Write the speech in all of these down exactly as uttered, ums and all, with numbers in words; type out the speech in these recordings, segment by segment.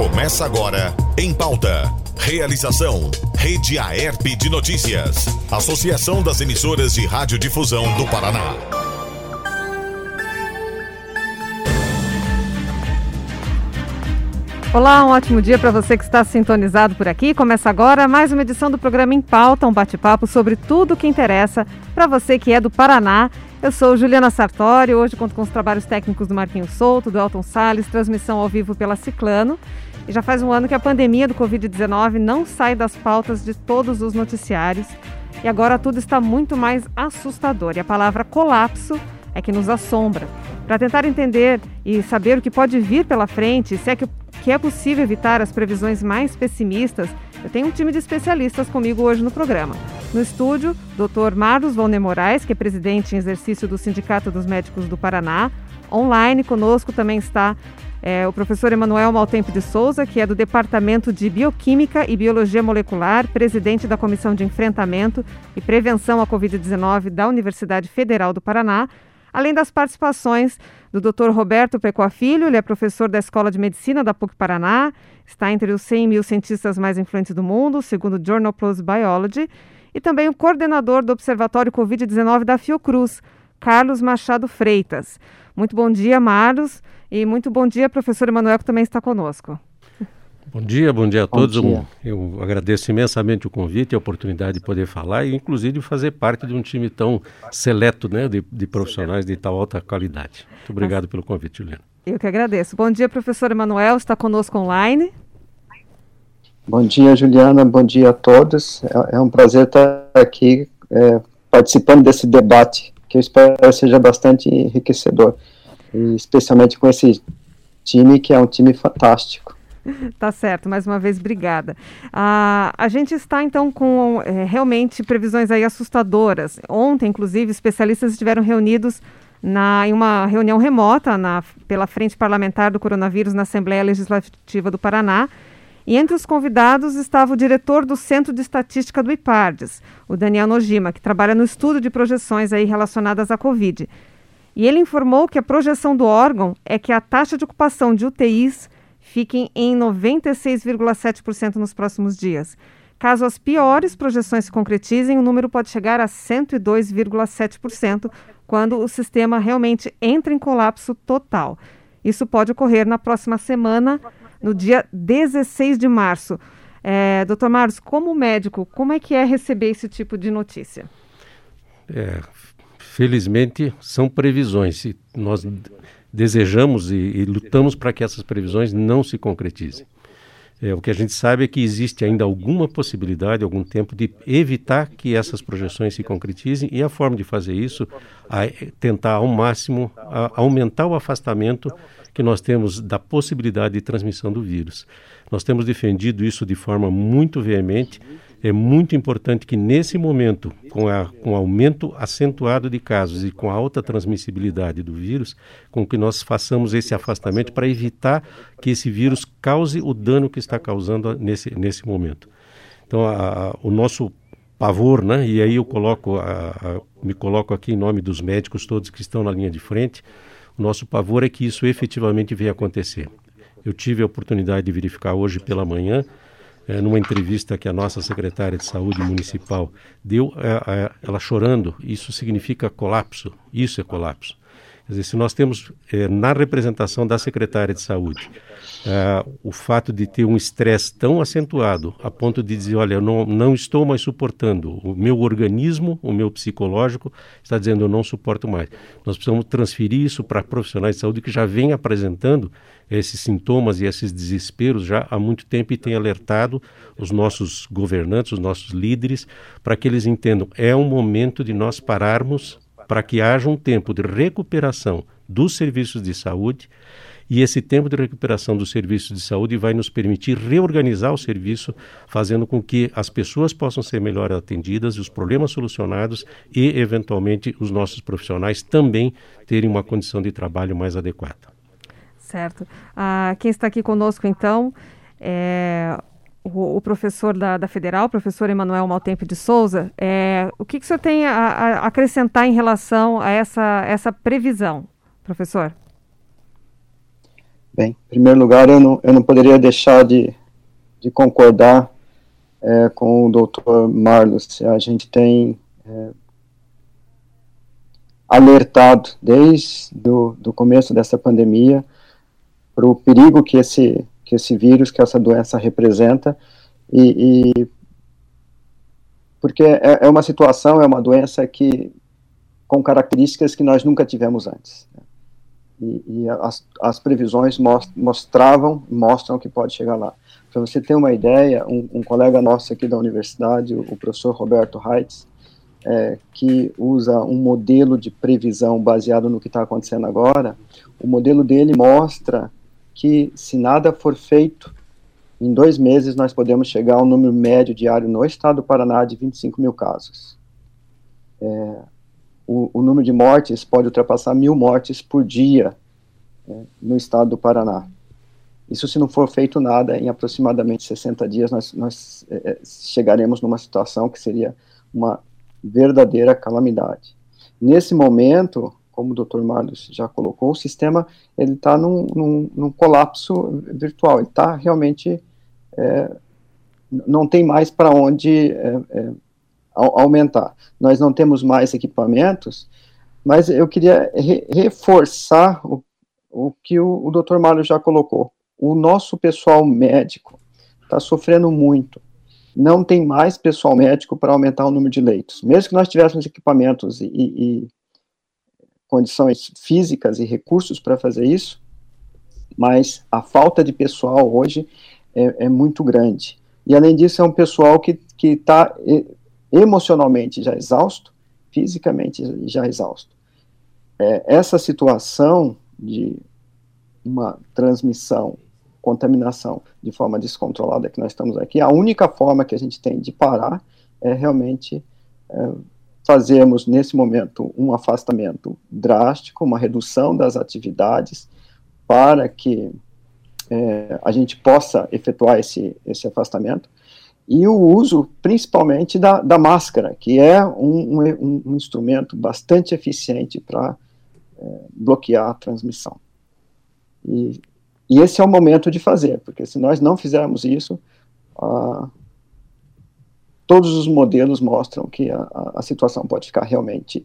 Começa agora Em Pauta. Realização Rede Aerp de Notícias. Associação das Emissoras de Radiodifusão do Paraná. Olá, um ótimo dia para você que está sintonizado por aqui. Começa agora mais uma edição do programa Em Pauta, um bate-papo sobre tudo o que interessa para você que é do Paraná. Eu sou Juliana Sartori, hoje conto com os trabalhos técnicos do Marquinhos Souto, do Elton Salles, transmissão ao vivo pela Ciclano. E já faz um ano que a pandemia do covid dezenove não sai das pautas de todos os noticiários. E agora tudo está muito mais assustador. E a palavra colapso é que nos assombra. Para tentar entender e saber o que pode vir pela frente, se é que, que é possível evitar as previsões mais pessimistas, eu tenho um time de especialistas comigo hoje no programa. No estúdio, doutor Marlos Volner Moraes, que é presidente em exercício do Sindicato dos Médicos do Paraná. Online conosco também está é, o professor Emanuel Maltempo de Souza, que é do Departamento de Bioquímica e Biologia Molecular, presidente da Comissão de Enfrentamento e Prevenção à covid dezenove da Universidade Federal do Paraná, além das participações do doutor Roberto Pecoa Filho. Ele é professor da Escola de Medicina da P U C Paraná, está entre os cem mil cientistas mais influentes do mundo, segundo o Journal Plus Biology, e também o coordenador do Observatório covid dezenove da Fiocruz, Carlos Machado Freitas. Muito bom dia, Marlos, e muito bom dia, professor Emanuel, que também está conosco. Bom dia, bom dia a todos. Bom dia. Eu agradeço imensamente o convite e a oportunidade de poder falar e, inclusive, de fazer parte de um time tão seleto, né, de, de profissionais de tal alta qualidade. Muito obrigado pelo convite, Juliana. Eu que agradeço. Bom dia, professor Emanuel, está conosco online. Bom dia, Juliana, bom dia a todos. É, é um prazer estar aqui é, participando desse debate, que eu espero seja bastante enriquecedor, e especialmente com esse time, que é um time fantástico. Tá certo, mais uma vez, obrigada. Ah, a gente está, então, com é, realmente previsões aí assustadoras. Ontem, inclusive, especialistas estiveram reunidos na, em uma reunião remota na, pela Frente Parlamentar do Coronavírus na Assembleia Legislativa do Paraná. E entre os convidados estava o diretor do Centro de Estatística do IPARDES, o Daniel Nojima, que trabalha no estudo de projeções aí relacionadas à Covid. E ele informou que a projeção do órgão é que a taxa de ocupação de U T Is fiquem em noventa e seis vírgula sete por cento nos próximos dias. Caso as piores projeções se concretizem, o número pode chegar a cento e dois vírgula sete por cento quando o sistema realmente entra em colapso total. Isso pode ocorrer na próxima semana, no dia dezesseis de março. É, doutor Marlos, como médico, como é que é receber esse tipo de notícia? É, felizmente, são previsões. E nós desejamos e, e lutamos para que essas previsões não se concretizem. É, o que a gente sabe é que existe ainda alguma possibilidade, algum tempo, de evitar que essas projeções se concretizem, e a forma de fazer isso é tentar ao máximo a, aumentar o afastamento que nós temos da possibilidade de transmissão do vírus. Nós temos defendido isso de forma muito veemente. É muito importante que nesse momento, com, a, com o aumento acentuado de casos e com a alta transmissibilidade do vírus, com que nós façamos esse afastamento para evitar que esse vírus cause o dano que está causando nesse, nesse momento. Então, a, a, o nosso pavor, né, e aí eu coloco a, a, me coloco aqui em nome dos médicos todos que estão na linha de frente, o nosso pavor é que isso efetivamente venha acontecer. Eu tive a oportunidade de verificar hoje pela manhã, É, numa entrevista que a nossa secretária de saúde municipal deu, é, é, ela chorando, isso significa colapso, isso é colapso. Quer dizer, se nós temos é, na representação da secretária de saúde é, o fato de ter um estresse tão acentuado a ponto de dizer, olha, eu não, não estou mais suportando, o meu organismo, o meu psicológico está dizendo, eu não suporto mais. Nós precisamos transferir isso para profissionais de saúde que já vêm apresentando esses sintomas e esses desesperos já há muito tempo e tem alertado os nossos governantes, os nossos líderes, para que eles entendam, é um momento de nós pararmos para que haja um tempo de recuperação dos serviços de saúde, e esse tempo de recuperação dos serviços de saúde vai nos permitir reorganizar o serviço, fazendo com que as pessoas possam ser melhor atendidas, os problemas solucionados e, eventualmente, os nossos profissionais também terem uma condição de trabalho mais adequada. Certo. Ah, quem está aqui conosco, então, é o, o professor da, da Federal, o professor Emanuel Maltempo de Souza. É, o que, que o senhor tem a, a acrescentar em relação a essa, essa previsão, professor? Bem, em primeiro lugar, eu não, eu não poderia deixar de, de concordar é, com o doutor Marlos. A gente tem é, alertado desde do, do começo dessa pandemia para o perigo que esse, que esse vírus, que essa doença representa, e, e porque é, é uma situação, é uma doença que com características que nós nunca tivemos antes. E, e as, as previsões most, mostravam, mostram que pode chegar lá. Para você ter uma ideia, um, um colega nosso aqui da universidade, o, o professor Roberto Reitz, é, que usa um modelo de previsão baseado no que está acontecendo agora, o modelo dele mostra que se nada for feito, em dois meses nós podemos chegar ao número médio diário no estado do Paraná de vinte e cinco mil casos. É, o, o número de mortes pode ultrapassar mil mortes por dia é, no estado do Paraná. Isso, se não for feito nada, em aproximadamente sessenta dias nós, nós é, chegaremos numa situação que seria uma verdadeira calamidade. Nesse momento, como o doutor Marlos já colocou, o sistema ele está num, num, num colapso virtual, ele está realmente, é, não tem mais para onde é, é, aumentar. Nós não temos mais equipamentos, mas eu queria re reforçar o, o que o, o doutor Marlos já colocou. O nosso pessoal médico está sofrendo muito. Não tem mais pessoal médico para aumentar o número de leitos. Mesmo que nós tivéssemos equipamentos e, e condições físicas e recursos para fazer isso, mas a falta de pessoal hoje é, é muito grande. E, além disso, é um pessoal que está emocionalmente já exausto, fisicamente já exausto. É, essa situação de uma transmissão, contaminação de forma descontrolada que nós estamos aqui, a única forma que a gente tem de parar é realmente é, fazermos, nesse momento, um afastamento drástico, uma redução das atividades para que é, a gente possa efetuar esse, esse afastamento, e o uso, principalmente, da, da máscara, que é um, um, um instrumento bastante eficiente para é, bloquear a transmissão. E E esse é o momento de fazer, porque se nós não fizermos isso, ah, todos os modelos mostram que a, a situação pode ficar realmente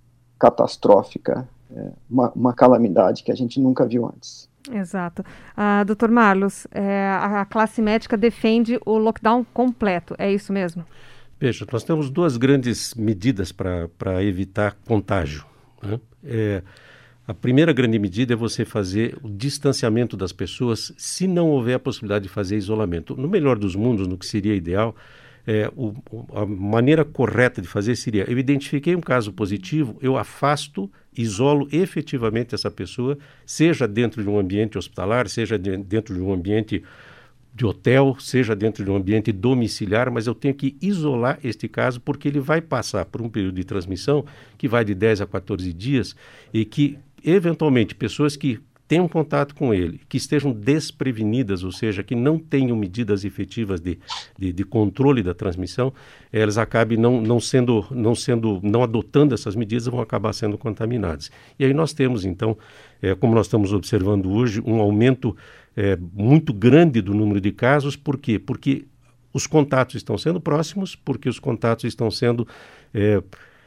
catastrófica, é, uma, uma calamidade que a gente nunca viu antes. Exato. Uh, doutor Marlos, é, a classe médica defende o lockdown completo, é isso mesmo? Veja, nós temos duas grandes medidas para evitar contágio, né? É, a primeira grande medida é você fazer o distanciamento das pessoas se não houver a possibilidade de fazer isolamento. No melhor dos mundos, no que seria ideal, é, o, a maneira correta de fazer seria: eu identifiquei um caso positivo, eu afasto, isolo efetivamente essa pessoa, seja dentro de um ambiente hospitalar, seja de, dentro de um ambiente de hotel, seja dentro de um ambiente domiciliar, mas eu tenho que isolar este caso porque ele vai passar por um período de transmissão que vai de dez a quatorze dias e que, eventualmente, pessoas que tenham contato com ele, que estejam desprevenidas, ou seja, que não tenham medidas efetivas de, de, de controle da transmissão, elas acabem não, não, sendo, não, sendo, não adotando essas medidas, vão acabar sendo contaminadas. E aí nós temos, então, é, como nós estamos observando hoje, um aumento é, muito grande do número de casos. Por quê? Porque os contatos estão sendo próximos, porque os contatos estão sendo é,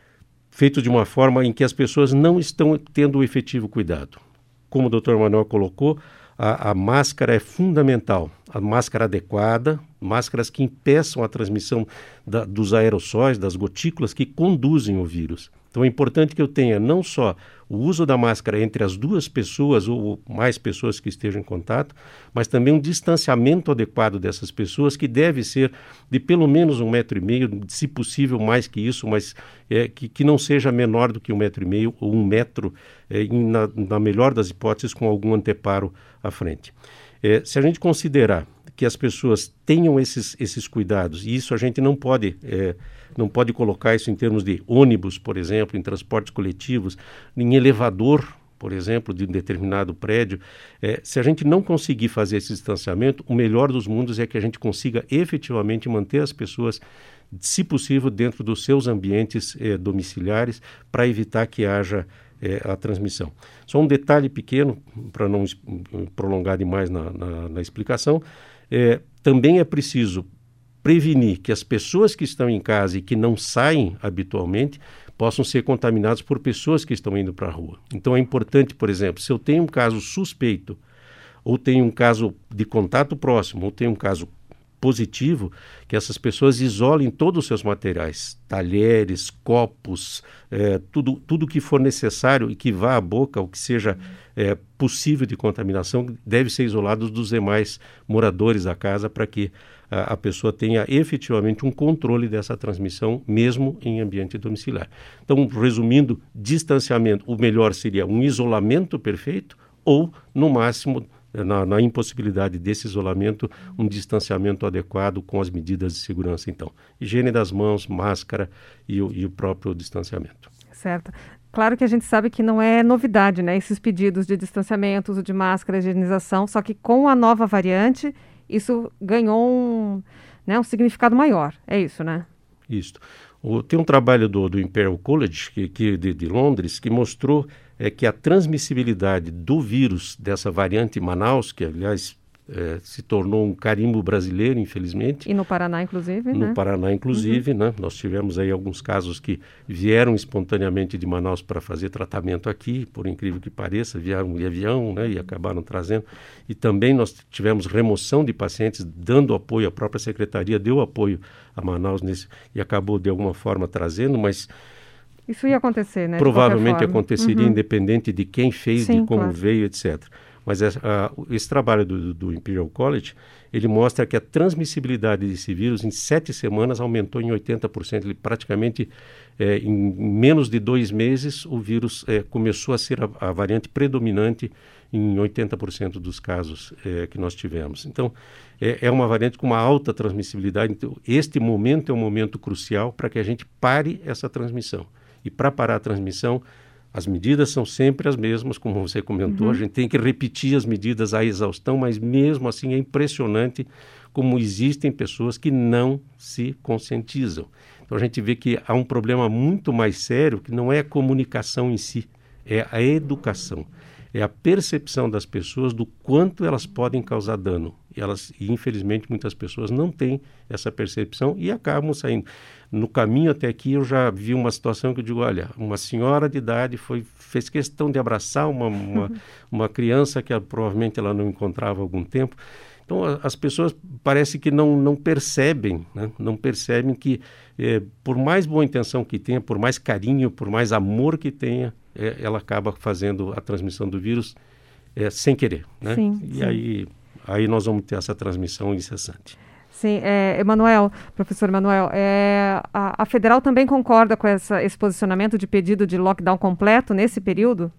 feitos de uma forma em que as pessoas não estão tendo o efetivo cuidado. Como o doutor Manuel colocou, a, a máscara é fundamental, a máscara adequada, máscaras que impeçam a transmissão da, dos aerossóis, das gotículas que conduzem o vírus. Então é importante que eu tenha não só o uso da máscara entre as duas pessoas ou mais pessoas que estejam em contato, mas também um distanciamento adequado dessas pessoas, que deve ser de pelo menos um metro e meio, se possível mais que isso, mas é, que, que não seja menor do que um metro e meio ou um metro, é, em, na, na melhor das hipóteses, com algum anteparo à frente. É, se a gente considerar que as pessoas tenham esses, esses cuidados, e isso a gente não pode, é, não pode colocar isso em termos de ônibus, por exemplo, em transportes coletivos, em elevador, por exemplo, de um determinado prédio, é, se a gente não conseguir fazer esse distanciamento, o melhor dos mundos é que a gente consiga efetivamente manter as pessoas, se possível, dentro dos seus ambientes é, domiciliares, para evitar que haja é, a transmissão. Só um detalhe pequeno, para não prolongar demais na, na, na explicação, é, também é preciso prevenir que as pessoas que estão em casa e que não saem habitualmente possam ser contaminadas por pessoas que estão indo para a rua. Então é importante, por exemplo, se eu tenho um caso suspeito, ou tenho um caso de contato próximo, ou tenho um caso positivo, que essas pessoas isolem todos os seus materiais, talheres, copos, é, tudo, tudo que for necessário e que vá à boca, ou que seja é, possível de contaminação, deve ser isolado dos demais moradores da casa para que a, a pessoa tenha efetivamente um controle dessa transmissão, mesmo em ambiente domiciliar. Então, resumindo, distanciamento, o melhor seria um isolamento perfeito ou, no máximo, Na, na impossibilidade desse isolamento, um distanciamento adequado com as medidas de segurança, então. Higiene das mãos, máscara e o, e o próprio distanciamento. Certo. Claro que a gente sabe que não é novidade, né? Esses pedidos de distanciamento, uso de máscara, higienização, só que com a nova variante, isso ganhou um, né, um significado maior. É isso, né? Isso. O, tem um trabalho do, do Imperial College que, que, de, de Londres que mostrou é que a transmissibilidade do vírus dessa variante Manaus, que aliás é, se tornou um carimbo brasileiro, infelizmente. E no Paraná, inclusive, No né? Paraná, inclusive, uhum. né? Nós tivemos aí alguns casos que vieram espontaneamente de Manaus para fazer tratamento aqui, por incrível que pareça, vieram de avião, né? E acabaram trazendo. E também nós tivemos remoção de pacientes, dando apoio, a própria secretaria deu apoio a Manaus nesse, e acabou de alguma forma trazendo, mas... Isso ia acontecer, né? Provavelmente aconteceria, uhum. independente de quem fez, Sim, de como claro. veio, etcétera. Mas essa, a, esse trabalho do, do Imperial College, ele mostra que a transmissibilidade desse vírus em sete semanas aumentou em oitenta por cento. Ele praticamente, é, em menos de dois meses, o vírus é, começou a ser a, a variante predominante em oitenta por cento dos casos é, que nós tivemos. Então, é, é uma variante com uma alta transmissibilidade. Então, este momento é um momento crucial para que a gente pare essa transmissão. E para parar a transmissão, as medidas são sempre as mesmas, como você comentou, uhum. A gente tem que repetir as medidas à exaustão, mas mesmo assim é impressionante como existem pessoas que não se conscientizam. Então a gente vê que há um problema muito mais sério, que não é a comunicação em si, é a educação. É a percepção das pessoas do quanto elas podem causar dano. E, elas, e infelizmente muitas pessoas não têm essa percepção e acabam saindo. No caminho até aqui eu já vi uma situação que eu digo, olha, uma senhora de idade foi, fez questão de abraçar uma, uma, uhum. uma criança que ela, provavelmente ela não encontrava há algum tempo. Então a, as pessoas parece que não, não percebem, né? Não percebem que eh, por mais boa intenção que tenha, por mais carinho, por mais amor que tenha, eh, ela acaba fazendo a transmissão do vírus eh, sem querer, né? Sim, e sim. Aí, aí nós vamos ter essa transmissão incessante. Sim, é, Emanuel, professor Emanuel, é, a, a Federal também concorda com essa, esse posicionamento de pedido de lockdown completo nesse período?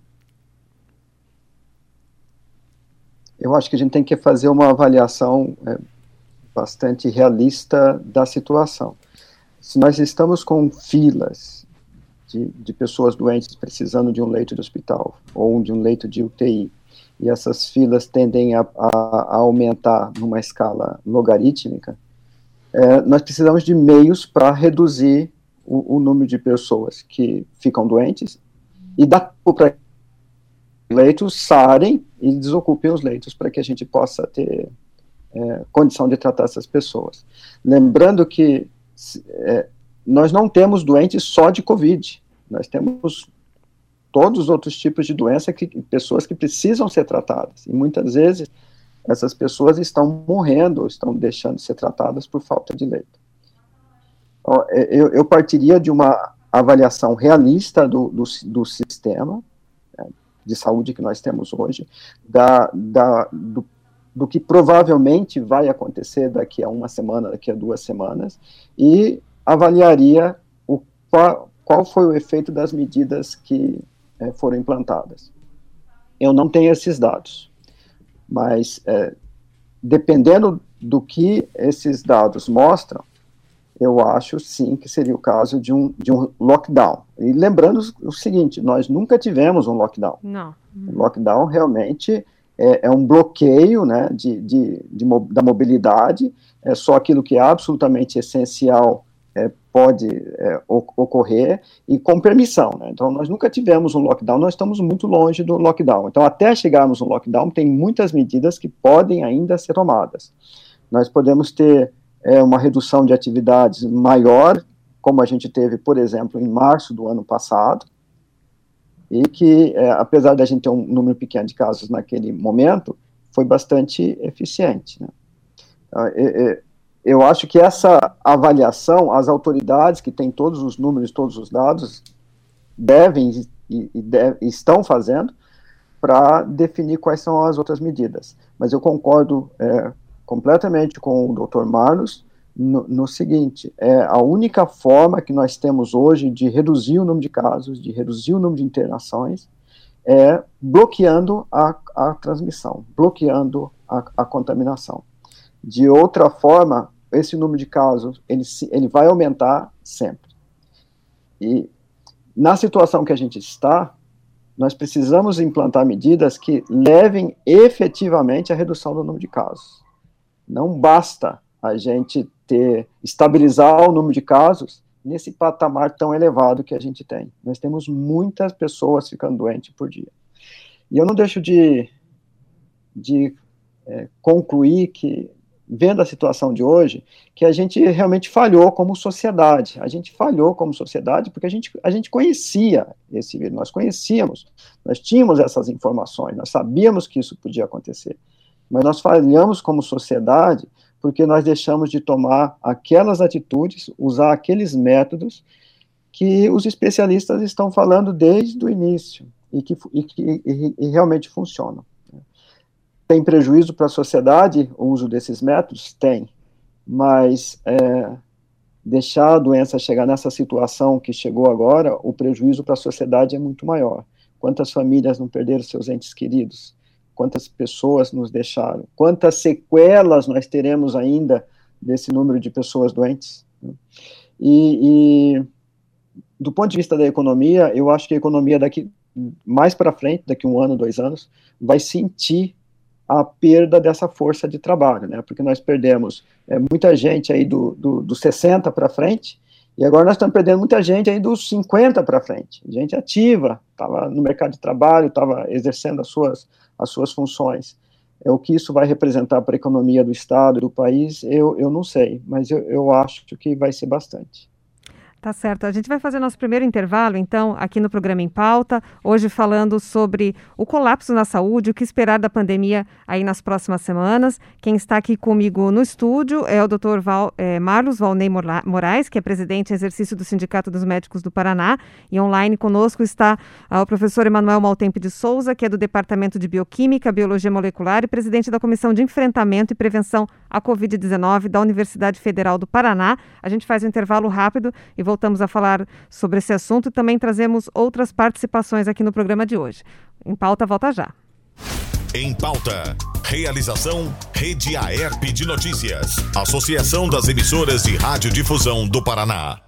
Eu acho que a gente tem que fazer uma avaliação é, bastante realista da situação. Se nós estamos com filas de, de pessoas doentes precisando de um leito de hospital ou de um leito de U T I, e essas filas tendem a, a, a aumentar numa escala logarítmica, é, nós precisamos de meios para reduzir o, o número de pessoas que ficam doentes e dar para leitos sarem e desocupem os leitos para que a gente possa ter é, condição de tratar essas pessoas. Lembrando que é, nós não temos doentes só de Covid, nós temos todos os outros tipos de doença, que, pessoas que precisam ser tratadas, e muitas vezes essas pessoas estão morrendo, ou estão deixando de ser tratadas por falta de leito. Então, eu, eu partiria de uma avaliação realista do, do, do sistema né, de saúde que nós temos hoje, da, da, do, do que provavelmente vai acontecer daqui a uma semana, daqui a duas semanas, e avaliaria o, qual, qual foi o efeito das medidas que É, foram implantadas. Eu não tenho esses dados, mas é, dependendo do que esses dados mostram, eu acho sim que seria o caso de um, de um lockdown. E lembrando o seguinte, nós nunca tivemos um lockdown. Não. O lockdown realmente é, é um bloqueio né, de, de, de, da mobilidade, é só aquilo que é absolutamente essencial é, pode é, ocorrer e com permissão, né? Então, nós nunca tivemos um lockdown, nós estamos muito longe do lockdown. Então, até chegarmos no lockdown, tem muitas medidas que podem ainda ser tomadas. Nós podemos ter é, uma redução de atividades maior, como a gente teve, por exemplo, em março do ano passado, e que, é, apesar da gente ter um número pequeno de casos naquele momento, foi bastante eficiente, né? É, é, eu acho que essa avaliação, as autoridades que têm todos os números, todos os dados, devem e, e deve, estão fazendo para definir quais são as outras medidas. Mas eu concordo é, completamente com o doutor Marlos no, no seguinte, é a única forma que nós temos hoje de reduzir o número de casos, de reduzir o número de internações, é bloqueando a, a transmissão, bloqueando a, a contaminação. De outra forma, esse número de casos, ele, ele vai aumentar sempre. E na situação que a gente está, nós precisamos implantar medidas que levem efetivamente à redução do número de casos. Não basta a gente ter, estabilizar o número de casos nesse patamar tão elevado que a gente tem. Nós temos muitas pessoas ficando doentes por dia. E eu não deixo de, de é, concluir que, vendo a situação de hoje, que a gente realmente falhou como sociedade. A gente falhou como sociedade porque a gente, a gente conhecia esse vírus, nós conhecíamos, nós tínhamos essas informações, nós sabíamos que isso podia acontecer. Mas nós falhamos como sociedade porque nós deixamos de tomar aquelas atitudes, usar aqueles métodos que os especialistas estão falando desde o início e que, e que e, e realmente funcionam. Tem prejuízo para a sociedade o uso desses métodos? Tem, mas é, deixar a doença chegar nessa situação que chegou agora, o prejuízo para a sociedade é muito maior. Quantas famílias não perderam seus entes queridos? Quantas pessoas nos deixaram? Quantas sequelas nós teremos ainda desse número de pessoas doentes? E, e do ponto de vista da economia, eu acho que a economia daqui mais para frente, daqui um ano, dois anos, vai sentir a perda dessa força de trabalho, né? Porque nós perdemos é, muita gente aí do, do, do sessenta para frente, e agora nós estamos perdendo muita gente aí dos cinquenta para frente, gente ativa, estava no mercado de trabalho, estava exercendo as suas, as suas funções. É, o que isso vai representar para a economia do Estado, do país, eu, eu não sei, mas eu, eu acho que vai ser bastante. Tá certo. A gente vai fazer nosso primeiro intervalo, então, aqui no programa Em Pauta, hoje falando sobre o colapso na saúde, o que esperar da pandemia aí nas próximas semanas. Quem está aqui comigo no estúdio é o doutor Val, é, Marlos Valnei Moraes, que é presidente em exercício do Sindicato dos Médicos do Paraná, e online conosco está ah, o professor Emanuel Maltempe de Souza, que é do Departamento de Bioquímica, Biologia Molecular e presidente da Comissão de Enfrentamento e Prevenção à covid dezenove da Universidade Federal do Paraná. A gente faz um intervalo rápido e voltamos a falar sobre esse assunto e também trazemos outras participações aqui no programa de hoje. Em Pauta, volta já. Em Pauta. Realização Rede A E R P de Notícias. Associação das Emissoras de Radiodifusão do Paraná.